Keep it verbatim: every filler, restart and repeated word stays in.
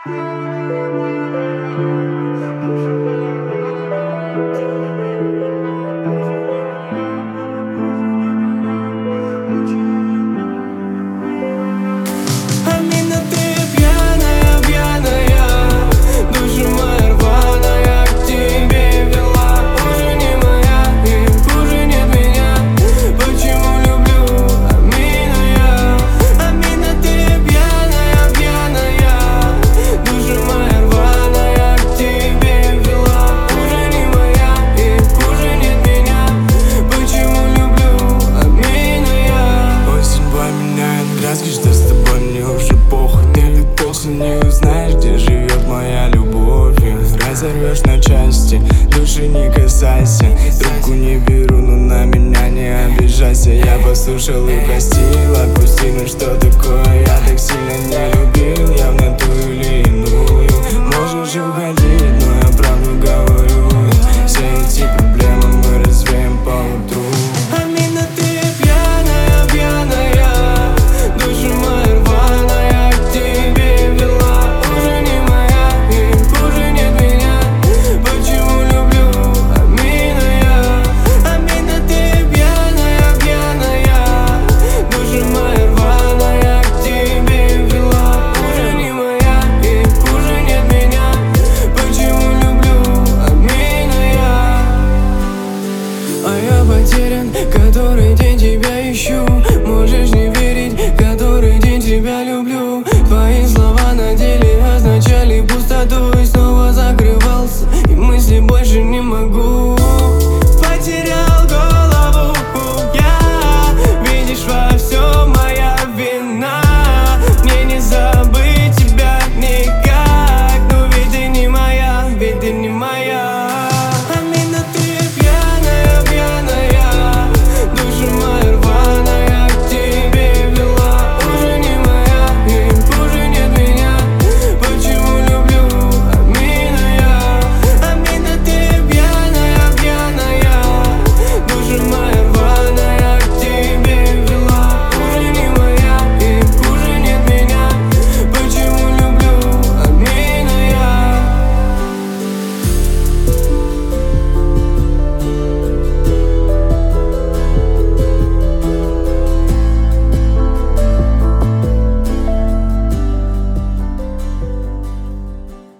Что с тобой мне уже похуй. Ты ведь точно не узнаешь, где живет моя любовь. Разорвешь на части, души не касайся. Трубку не беру, но на меня не обижайся. Я послушал и простил, отпусти, ну что такое? Я так сильно не любил, явно ту или иную. Можешь уходить, но я правду говорю. Все эти проблемы мы развеем поутру. Потерян, который день тебя ищу. Можешь не верить, который день тебя люблю. Твои слова на деле означали пустоту. И снова закрывался, и мысли больше не могу. Потерял голос.